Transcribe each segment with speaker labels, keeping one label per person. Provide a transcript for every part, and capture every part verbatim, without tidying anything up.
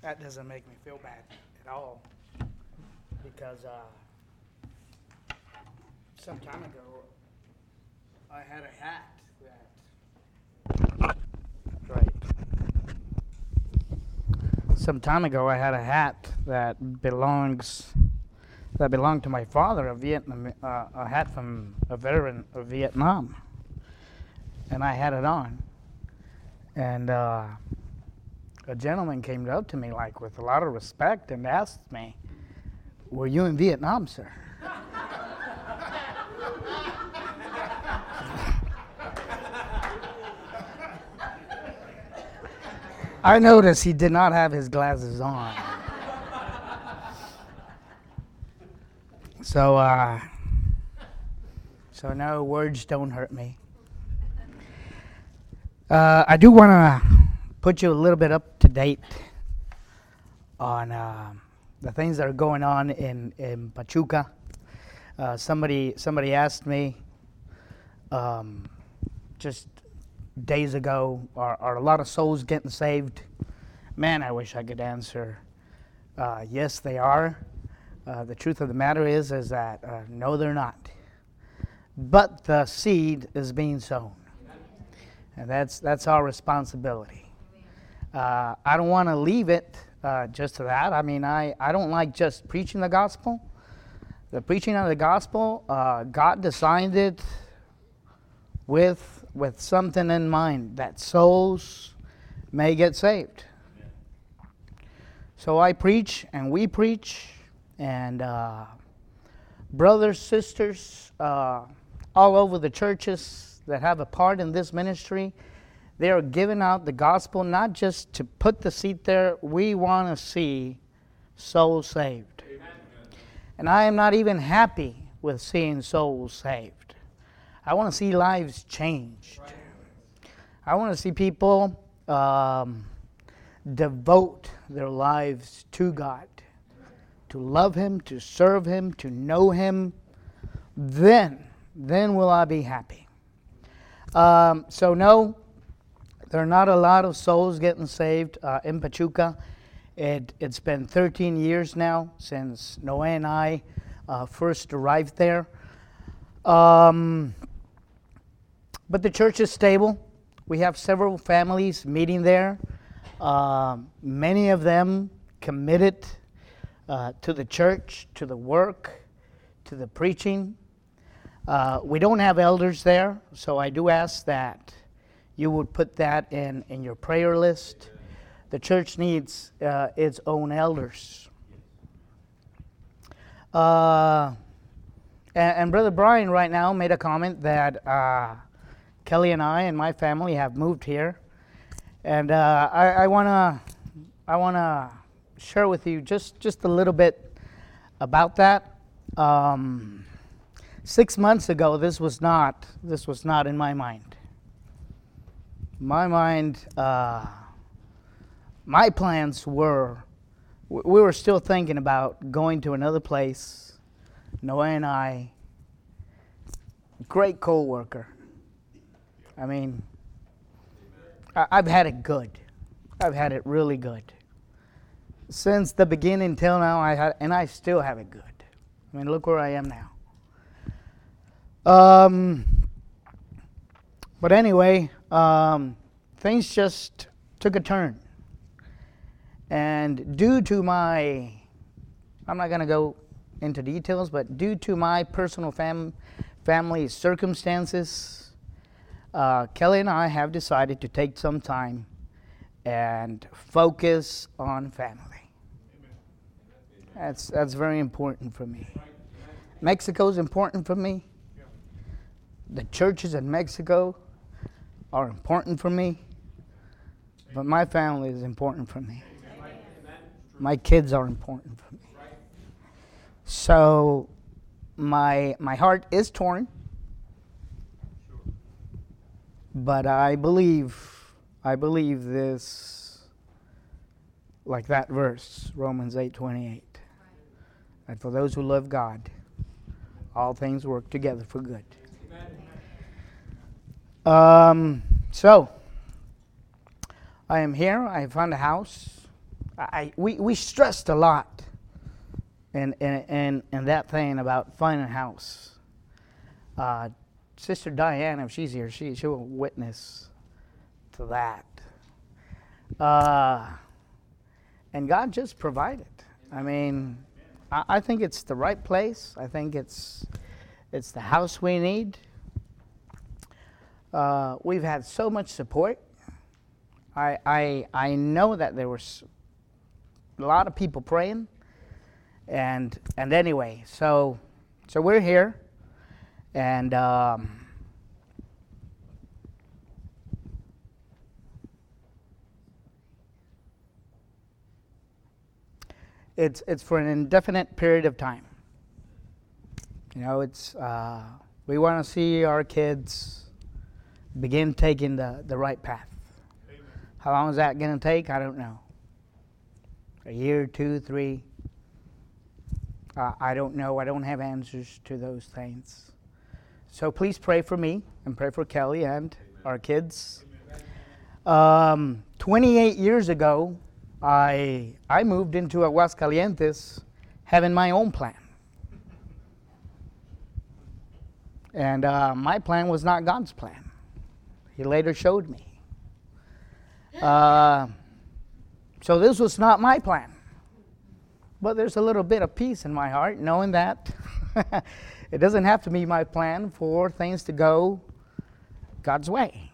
Speaker 1: that doesn't make me feel bad at all because uh, some time ago I had a hat that right. Some time ago I had a hat that belongs that belonged to my father, a Vietnam, uh, a hat from a veteran of Vietnam, and I had it on, and. Uh, A gentleman came up to me like with a lot of respect and asked me, "Were you in Vietnam, sir?" I noticed he did not have his glasses on. So, uh, so no, words don't hurt me. Uh, I do want to put you a little bit up to date on uh, the things that are going on in, in Pachuca. Uh, somebody somebody asked me um, just days ago, are, are a lot of souls getting saved? Man, I wish I could answer, uh, yes, they are. Uh, the truth of the matter is, is that uh, no, they're not. But the seed is being sown, and that's that's our responsibility. Uh, I don't want to leave it uh, just to that. I mean, I, I don't like just preaching the gospel. The preaching of the gospel, uh, God designed it with with something in mind, that souls may get saved. Amen. So I preach, and we preach, and uh, brothers, sisters, uh, all over the churches that have a part in this ministry, they are giving out the gospel not just to put the seed there. We want to see souls saved. Amen. And I am not even happy with seeing souls saved. I want to see lives changed. Right. I want to see people um, devote their lives to God, to love Him, to serve Him, to know Him. Then, then will I be happy. Um, so no, there are not a lot of souls getting saved uh, in Pachuca. It, it's been thirteen years now since Noe and I uh, first arrived there. Um, but the church is stable. We have several families meeting there. Uh, many of them committed uh, to the church, to the work, to the preaching. Uh, we don't have elders there, so I do ask that you would put that in, in your prayer list. The church needs uh, its own elders. Uh, and, and Brother Brian right now made a comment that uh, Kelly and I and my family have moved here. And uh, I, I wanna I wanna share with you just, just a little bit about that. Um, six months ago, this was not this was not in my mind. My mind, uh, my plans were, we were still thinking about going to another place. Noah and I, great co-worker. I mean, I, I've had it good. I've had it really good. Since the beginning till now, I had, and I still have it good. I mean, look where I am now. Um, but anyway, um, things just took a turn. And due to my, I'm not going to go into details, but due to my personal fam, family circumstances, uh, Kelly and I have decided to take some time and focus on family. That's that's very important for me. Mexico is important for me. The churches in Mexico are important for me. But my family is important for me. My kids are important for me. So my my heart is torn. But I believe I believe this, like that verse, Romans eight twenty-eight. That for those who love God, all things work together for good. Um, so, I am here. I found a house. I we, we stressed a lot in, in, in, in that thing about finding a house. Uh, Sister Diane, if she's here, she, she will witness to that. Uh, and God just provided. I mean, I, I think it's the right place. I think it's it's the house we need. Uh, we've had so much support. I, I, I know that there was a lot of people praying, and and anyway, so so we're here, and um, it's it's for an indefinite period of time. You know, it's uh, we want to see our kids begin taking the, the right path. Amen. How long is that going to take? I don't know. A year, two, three. Uh, I don't know. I don't have answers to those things. So please pray for me and pray for Kelly and Amen. Our kids. Um, twenty-eight years ago, I I moved into Aguascalientes having my own plan. And uh, my plan was not God's plan. He later showed me. Uh, so this was not my plan. But there's a little bit of peace in my heart knowing that it doesn't have to be my plan for things to go God's way.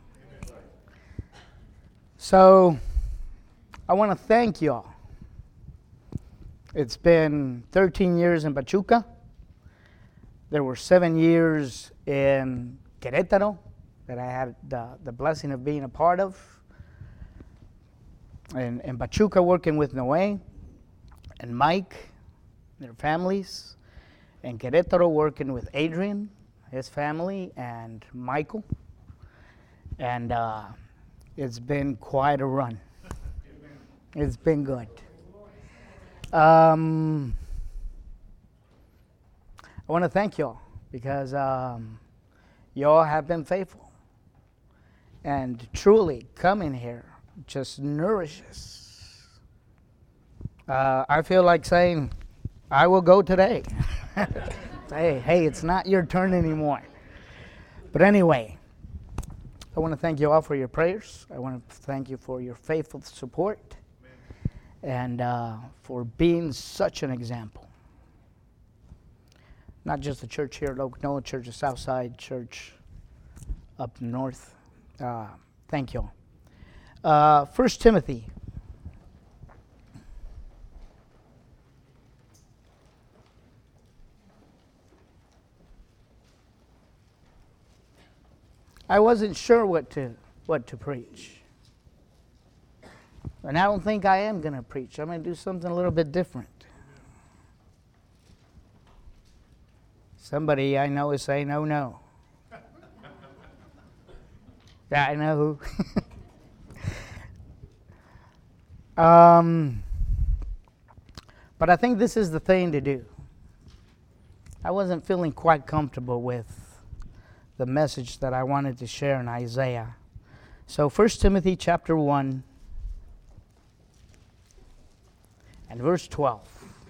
Speaker 1: So I want to thank you all. It's been thirteen years in Pachuca. There were seven years in Querétaro that I had the, the blessing of being a part of. And in Pachuca, working with Noé and Mike, their families. In Querétaro, working with Adrian, his family, and Michael. And uh, it's been quite a run. It's been good. Um, I want to thank y'all because um, y'all have been faithful. And truly, coming here just nourishes. Uh, I feel like saying, I will go today. hey, hey, it's not your turn anymore. But anyway, I want to thank you all for your prayers. I want to thank you for your faithful support and uh, for being such an example. Not just the church here at Oklahoma Church, the Southside Church up north. Uh, thank you all. Uh, First Timothy. I wasn't sure what to what to preach. And I don't think I am going to preach. I'm going to do something a little bit different. Somebody I know is saying, no, no. Yeah, I know who. um, but I think this is the thing to do. I wasn't feeling quite comfortable with the message that I wanted to share in Isaiah. So First Timothy chapter one and verse twelve.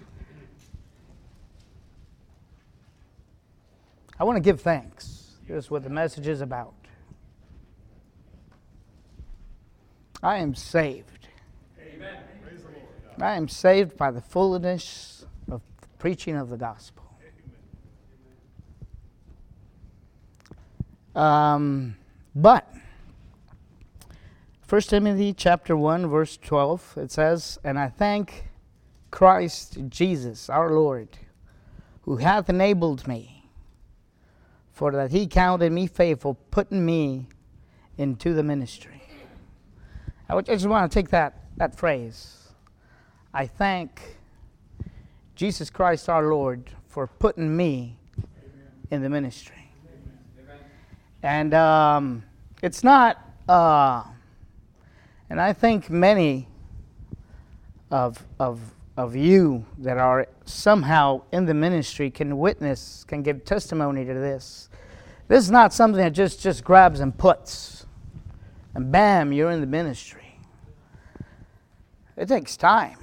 Speaker 1: I want to give thanks. Here's what the message is about. I am saved. Amen. I am saved by the fullness of the preaching of the gospel. Um, but First Timothy chapter one, verse twelve, it says, and I thank Christ Jesus our Lord, who hath enabled me, for that he counted me faithful, putting me into the ministry. I just want to take that, that phrase. I thank Jesus Christ our Lord for putting me Amen. In the ministry. Amen. And um, it's not, uh, and I think many of, of, of you that are somehow in the ministry can witness, can give testimony to this. This is not something that just, just grabs and puts. And bam, you're in the ministry. It takes time.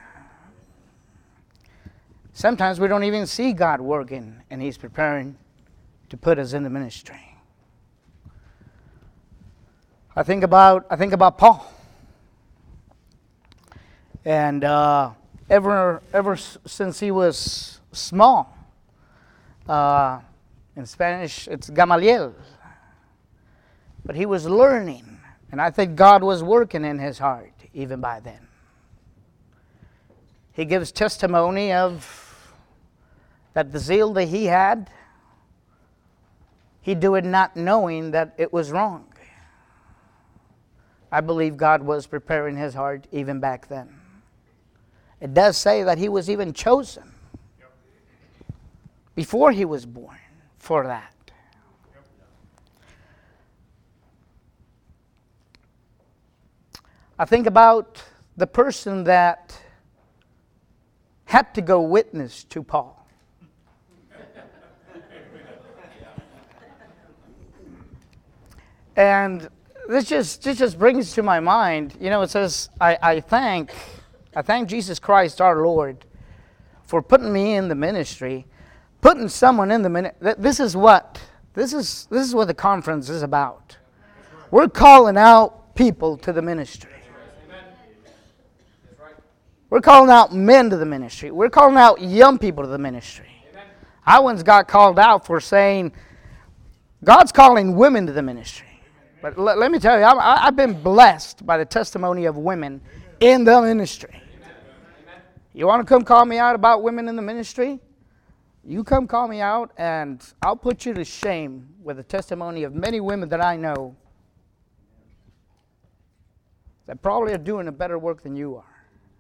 Speaker 1: Sometimes we don't even see God working, and He's preparing to put us in the ministry. I think about I think about Paul, and uh, ever ever since he was small, uh, in Spanish it's Gamaliel, but he was learning, and I think God was working in his heart even by then. He gives testimony of that the zeal that he had, he do it not knowing that it was wrong. I believe God was preparing his heart even back then. It does say that he was even chosen before he was born for that. I think about the person that had to go witness to Paul. And this just this just brings to my mind, you know, it says, I, I thank I thank Jesus Christ our Lord for putting me in the ministry, putting someone in the ministry. This is what this is this is what the conference is about. We're calling out people to the ministry. We're calling out men to the ministry. We're calling out young people to the ministry. Amen. I once got called out for saying, God's calling women to the ministry. Amen. But let, let me tell you, I, I've been blessed by the testimony of women in the ministry. Amen. You want to come call me out about women in the ministry? You come call me out, and I'll put you to shame with the testimony of many women that I know that probably are doing a better work than you are.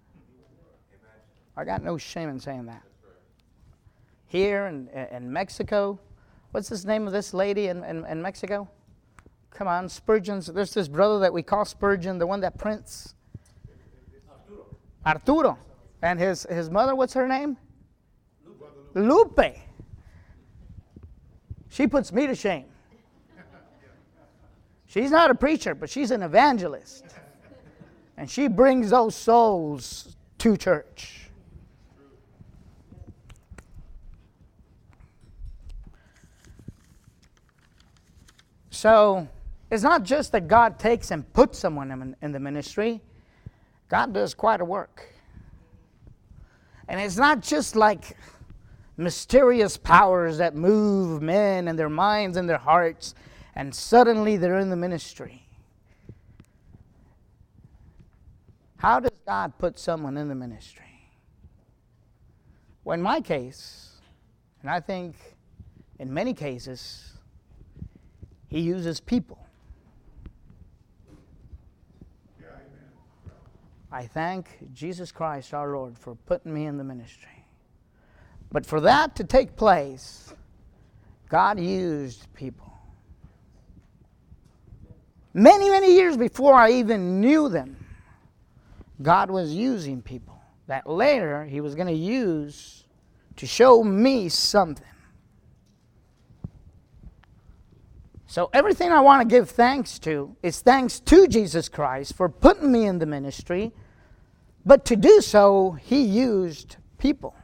Speaker 1: I got no shame in saying that. Here in, in Mexico, what's the name of this lady in, in, in Mexico? Come on, Spurgeon's. There's this brother that we call Spurgeon, the one that prints. Arturo. Arturo. And his, his mother, what's her name? Lupe. Lupe. She puts me to shame. She's not a preacher, but she's an evangelist. And she brings those souls to church. So, it's not just that God takes and puts someone in, in the ministry. God does quite a work. And it's not just like mysterious powers that move men and their minds and their hearts, and suddenly they're in the ministry. How does God put someone in the ministry? Well, in my case, and I think in many cases, He uses people. I thank Jesus Christ our Lord for putting me in the ministry. But for that to take place, God used people. Many, many years before I even knew them, God was using people that later He was going to use to show me something. So everything I want to give thanks to is thanks to Jesus Christ for putting me in the ministry. But to do so, He used people.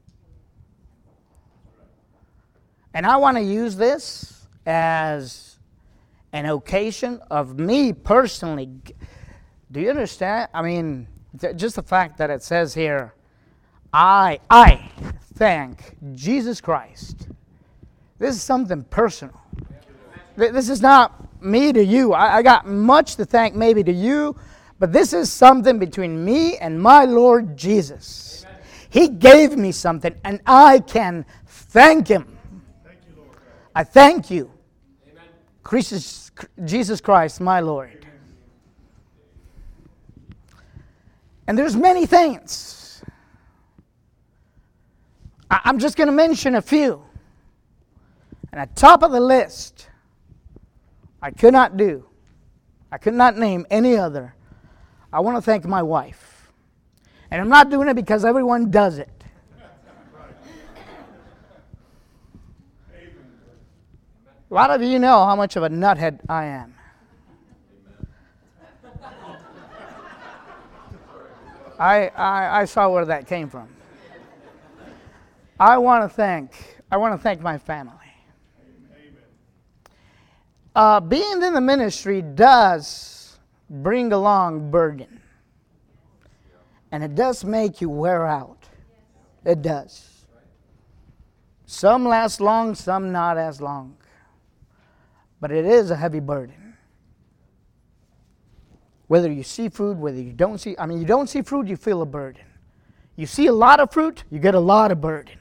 Speaker 1: And I want to use this as an occasion of me personally. Do you understand? I mean, just the fact that it says here, I, I thank Jesus Christ. This is something personal. This is not me to you. I, I got much to thank maybe to you, but this is something between me and my Lord Jesus. Amen. He gave me something, and I can thank Him. Thank you, Lord. I thank you, Amen. Christ, Jesus Christ, my Lord. Amen. And there's many things. I, I'm just going to mention a few. And at the top of the list, I could not do. I could not name any other. I want to thank my wife. And I'm not doing it because everyone does it. A lot of you know how much of a nuthead I am. I, I, I saw where that came from. I want to thank, I want to thank my family. Uh, being in the ministry does bring along burden. And it does make you wear out. It does. Some last long, some not as long. But it is a heavy burden. Whether you see fruit, whether you don't see, I mean, you don't see fruit, you feel a burden. You see a lot of fruit, you get a lot of burden.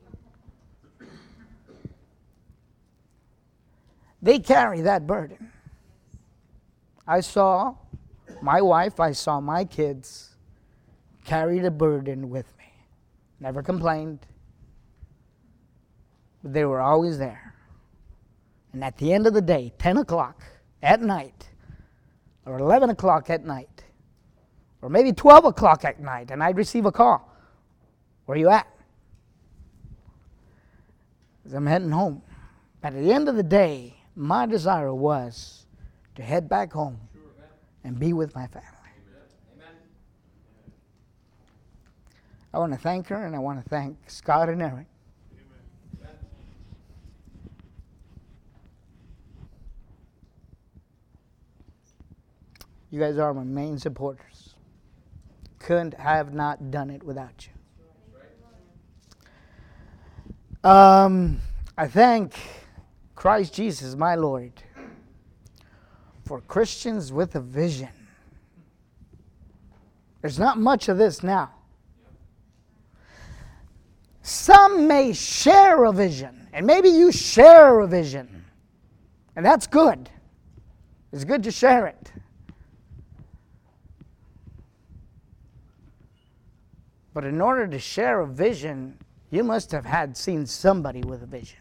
Speaker 1: They carry that burden. I saw my wife, I saw my kids carry the burden with me. Never complained. But they were always there. And at the end of the day, ten o'clock at night, or eleven o'clock at night, or maybe twelve o'clock at night, and I'd receive a call. Where you at? Because I'm heading home. But at the end of the day, my desire was to head back home and be with my family. Amen. I want to thank her, and I want to thank Scott and Eric. Amen. You guys are my main supporters. Couldn't have not done it without you. Um, I thank Christ Jesus, my Lord, for Christians with a vision. There's not much of this now. Some may share a vision, and maybe you share a vision, and that's good. It's good to share it. But in order to share a vision, you must have had seen somebody with a vision.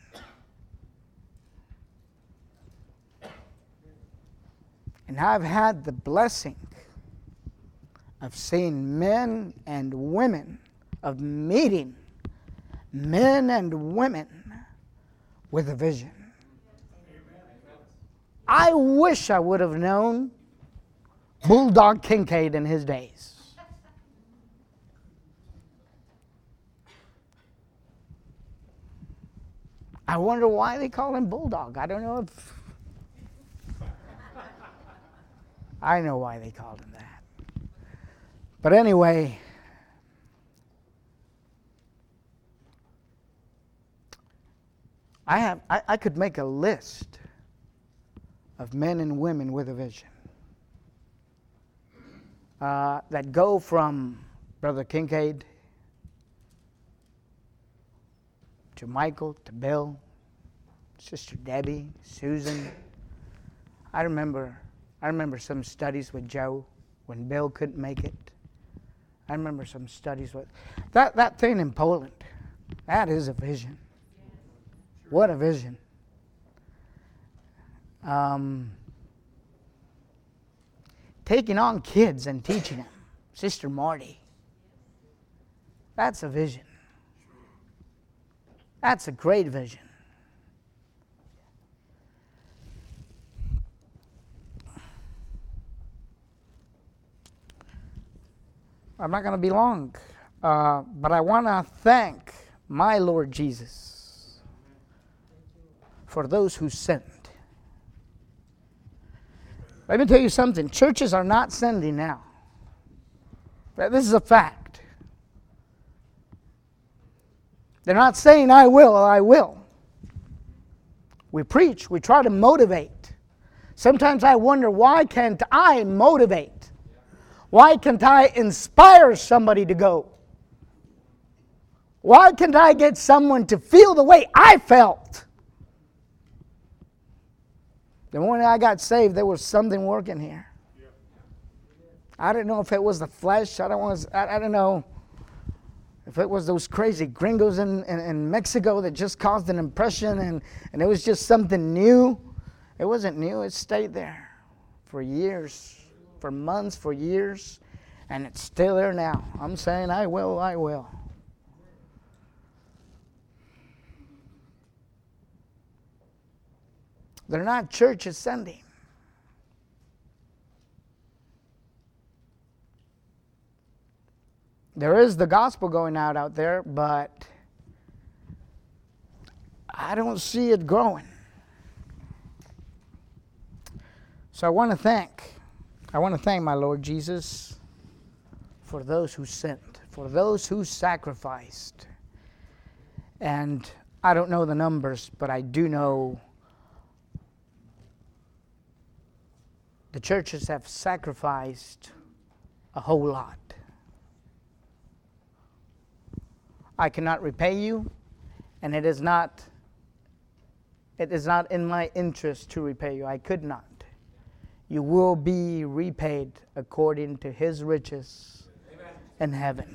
Speaker 1: And I've had the blessing of seeing men and women, of meeting men and women with a vision. I wish I would have known Bulldog Kincaid in his days. I wonder why they call him Bulldog. I don't know if... I know why they called him that. But anyway, I have I, I could make a list of men and women with a vision uh, that go from Brother Kincaid to Michael, to Bill, Sister Debbie, Susan. I remember I remember some studies with Joe when Bill couldn't make it. I remember some studies with that that thing in Poland. That is a vision. What a vision. Um, taking on kids and teaching them. Sister Marty. That's a vision. That's a great vision. I'm not going to be long, uh, but I want to thank my Lord Jesus for those who sent. Let me tell you something. Churches are not sending now. This is a fact. They're not saying, I will, I will. We preach. We try to motivate. Sometimes I wonder, why can't I motivate? Why can't I inspire somebody to go? Why can't I get someone to feel the way I felt? The morning I got saved, there was something working here. I didn't know if it was the flesh. I don't want. I, I don't know if it was those crazy gringos in, in, in Mexico that just caused an impression, and, and it was just something new. It wasn't new. It stayed there for years. For months, for years, and it's still there now. I'm saying, I will, I will. They're not churches sending. there is the gospel going out out there, but I don't see it growing. So I want to thank, I want to thank my Lord Jesus for those who sent, for those who sacrificed. And I don't know the numbers, but I do know the churches have sacrificed a whole lot. I cannot repay you, and it is not it is not in my interest to repay you. I could not. You will be repaid according to His riches in heaven.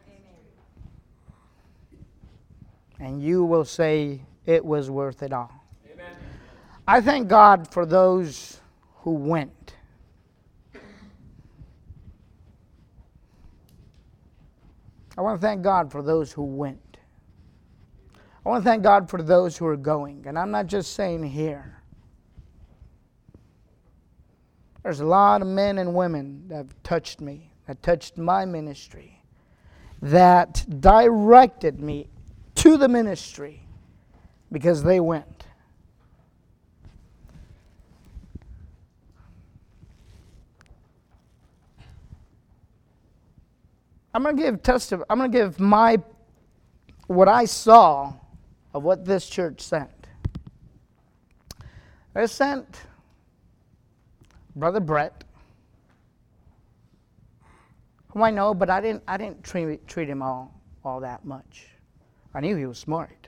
Speaker 1: And you will say it was worth it all. Amen. I thank God for those who went. I want to thank God for those who went. I want to thank God for those who are going. And I'm not just saying here. There's a lot of men and women that have touched me, that touched my ministry, that directed me to the ministry because they went. I'm going to give testimony. I'm going to give my what I saw of what this church sent. They sent Brother Brett, whom I know, but I didn't. I didn't treat treat him all all that much. I knew he was smart.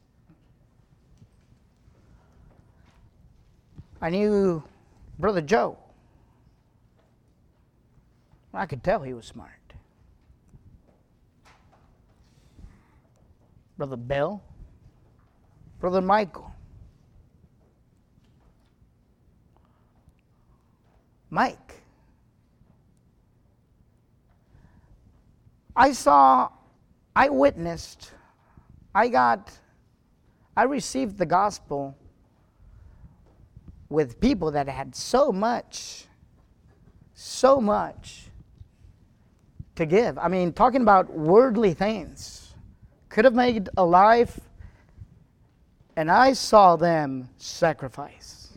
Speaker 1: I knew Brother Joe. I could tell he was smart. Brother Bill, Brother Michael, Mike. I saw, I witnessed, I got, I received the gospel with people that had so much, so much to give. I mean, talking about worldly things. Could have made a life, and I saw them sacrifice.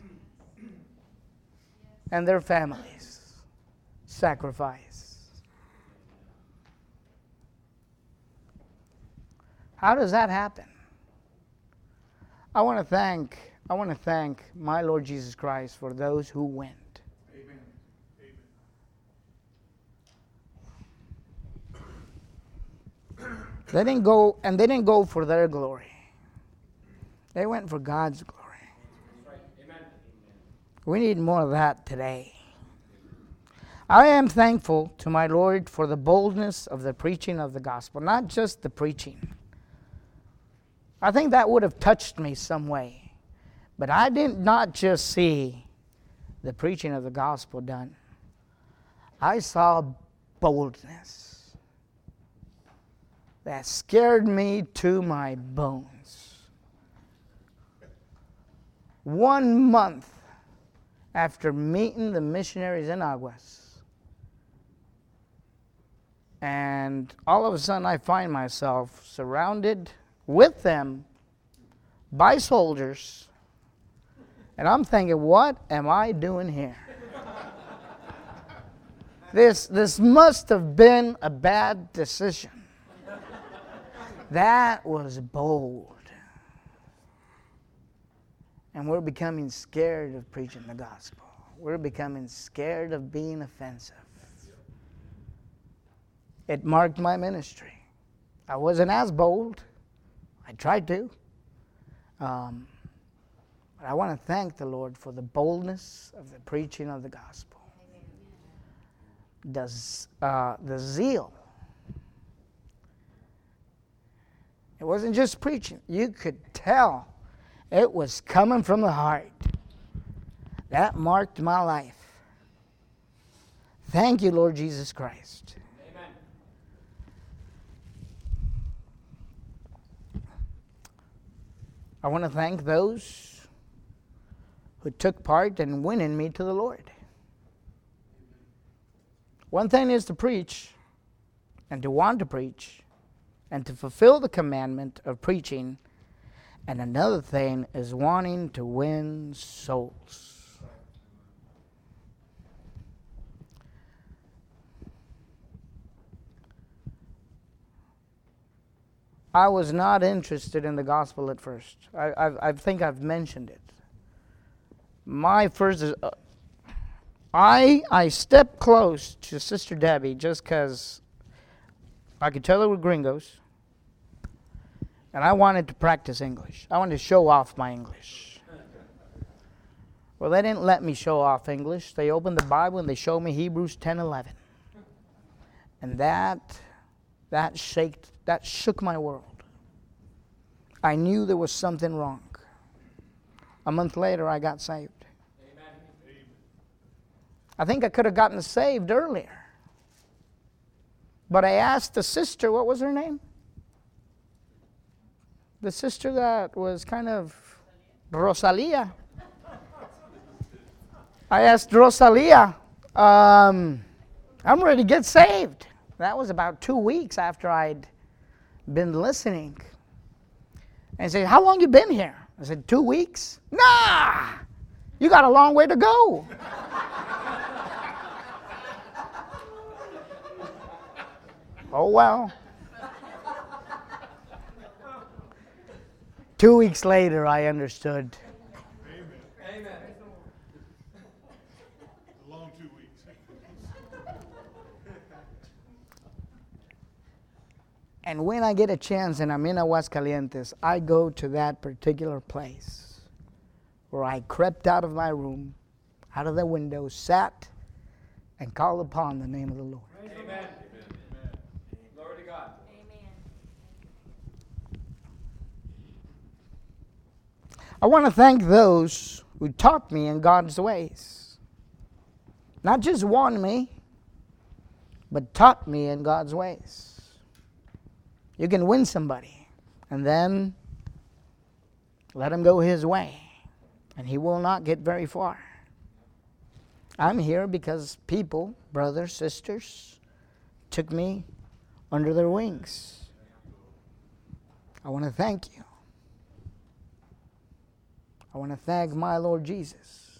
Speaker 1: And their families sacrifice. How does that happen? I want to thank I want to thank my Lord Jesus Christ for those who went.
Speaker 2: Amen. Amen.
Speaker 1: They didn't go, and they didn't go for their glory. They went for God's glory.
Speaker 2: Right. Amen.
Speaker 1: We need more of that today. I am thankful to my Lord for the boldness of the preaching of the gospel, not just the preaching. I think that would have touched me some way. But I did not just see the preaching of the gospel done. I saw boldness that scared me to my bones. One month after meeting the missionaries in Aguas, and all of a sudden I find myself surrounded with them by soldiers, and I'm thinking, what am I doing here? This, this must have been a bad decision. That was bold. And we're becoming scared of preaching the gospel. We're becoming scared of being offensive. It marked my ministry. I wasn't as bold. I tried to. Um, but I want to thank the Lord for the boldness of the preaching of the gospel. The, uh, the zeal. It wasn't just preaching. You could tell it was coming from the heart. That marked my life. Thank you, Lord Jesus Christ.
Speaker 2: Amen.
Speaker 1: I want to thank those who took part in winning me to the Lord. One thing is to preach, and to want to preach and to fulfill the commandment of preaching. And another thing is wanting to win souls. I was not interested in the gospel at first. I, I, I think I've mentioned it. My first, uh, I I stepped close to Sister Debbie just because I could tell they were gringos, and I wanted to practice English. I wanted to show off my English. Well, they didn't let me show off English. They opened the Bible and they showed me Hebrews ten eleven, and that that shaked that shook my world. I knew there was something wrong. A month later, I got saved. Amen. I think I could have gotten saved earlier. But I asked the sister, what was her name? The sister that was kind of Rosalia. I asked Rosalia, um, I'm ready to get saved. That was about two weeks after I'd been listening. And say, how long you been here? I said, two weeks? Nah, you got a long way to go. Oh, well. Two weeks later, I understood.
Speaker 2: Amen. Amen.
Speaker 3: A long two weeks.
Speaker 1: And when I get a chance and I'm in Aguascalientes, I go to that particular place where I crept out of my room, out of the window, sat, and called upon the name of the Lord.
Speaker 2: Amen. Amen. Glory to God.
Speaker 4: Amen.
Speaker 1: I want to thank those who taught me in God's ways. Not just warned me, but taught me in God's ways. You can win somebody and then let him go his way, and he will not get very far. I'm here because people, brothers, sisters, took me under their wings. I want to thank you. I want to thank my Lord Jesus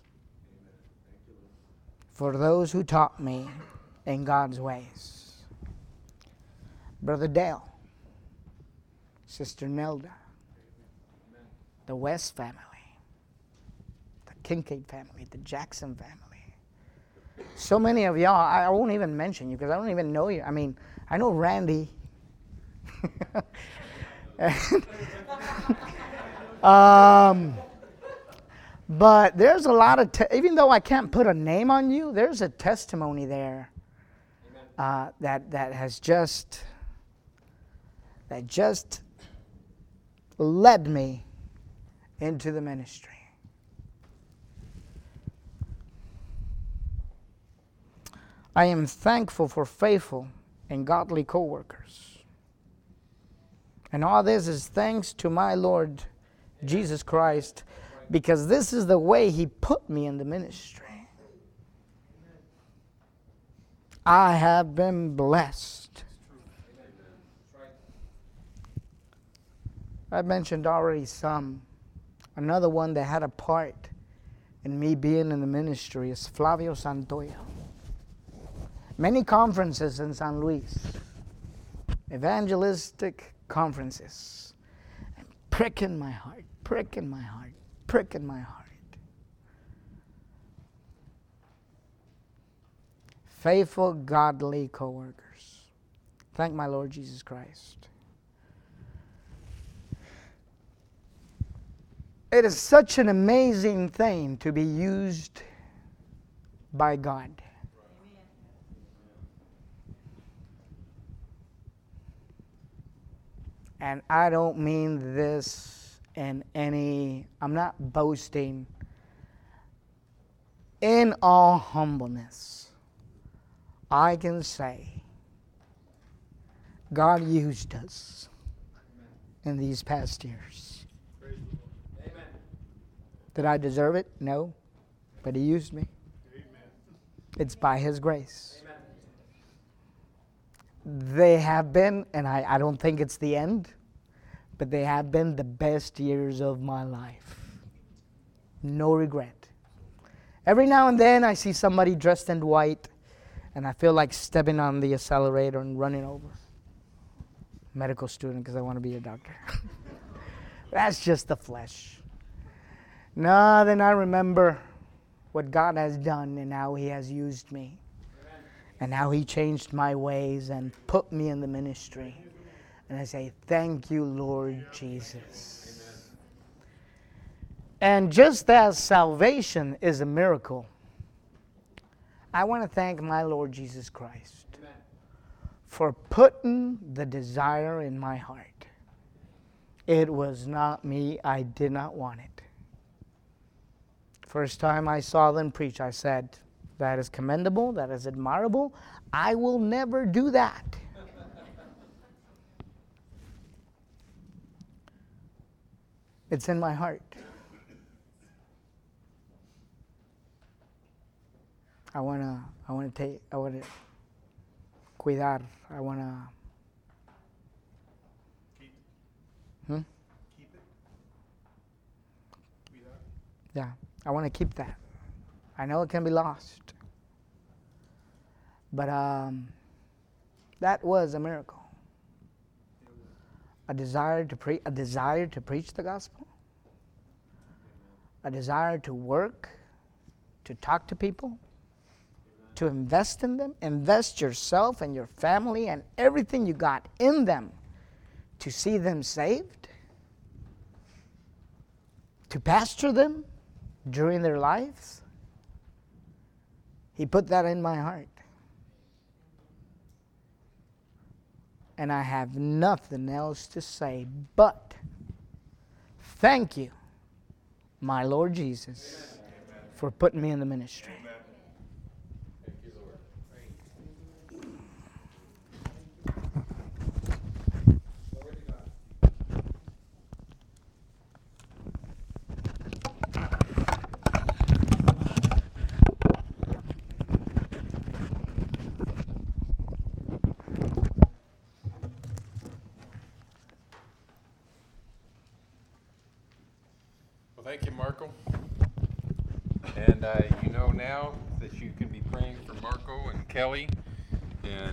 Speaker 1: for those who taught me in God's ways. Brother Dale, Sister Nelda, the West family, the Kincaid family, the Jackson family. So many of y'all, I won't even mention you because I don't even know you. I mean, I know Randy. and, um, but there's a lot of, te- even though I can't put a name on you, there's a testimony there uh, that that has just, that just led me into the ministry. I am thankful for faithful and godly co-workers. And all this is thanks to my Lord Jesus Christ, because this is the way He put me in the ministry. I have been blessed. I mentioned already some. Another one that had a part in me being in the ministry is Flavio Santoya. Many conferences in San Luis, evangelistic conferences, and pricking my heart, pricking my heart, pricking my heart. Faithful, godly co-workers. Thank my Lord Jesus Christ. It is such an amazing thing to be used by God. And I don't mean this in any, I'm not boasting. In all humbleness, I can say God used us in these past years.
Speaker 2: Amen.
Speaker 1: Did I deserve it? No. But He used me.
Speaker 3: Amen.
Speaker 1: It's by His grace.
Speaker 2: Amen.
Speaker 1: they have been, and I, I don't think it's the end, but they have been the best years of my life. No regret. Every now and then I see somebody dressed in white, and I feel like stepping on the accelerator and running over. Medical student, because I want to be a doctor. That's just the flesh. No, then I remember what God has done and how He has used me. Amen. And how He changed my ways and put me in the ministry. And I say, thank you, Lord Jesus. Amen. And just as salvation is a miracle, I want to thank my Lord Jesus Christ Amen. For putting the desire in my heart. It was not me. I did not want it. First time I saw them preach, I said, that is commendable, that is admirable. I will never do that. It's in my heart. I wanna, I wanna take, I wanna cuidar. I wanna.
Speaker 3: Keep.
Speaker 1: Hmm?
Speaker 3: Keep it. Cuidar.
Speaker 1: Yeah, I want to keep that. I know it can be lost, but um, that was a miracle. A desire to pre- a desire to preach the gospel. A desire to work, to talk to people, to invest in them, invest yourself and your family and everything you got in them to see them saved, to pastor them during their lives. He put that in my heart. And I have nothing else to say but thank you, my Lord Jesus, Amen. For putting me in the ministry.
Speaker 2: Amen. Thank you, Lord. Glory to God.
Speaker 3: Well, thank you, Marco. And uh, you know now that you can be praying for Marco and Kelly and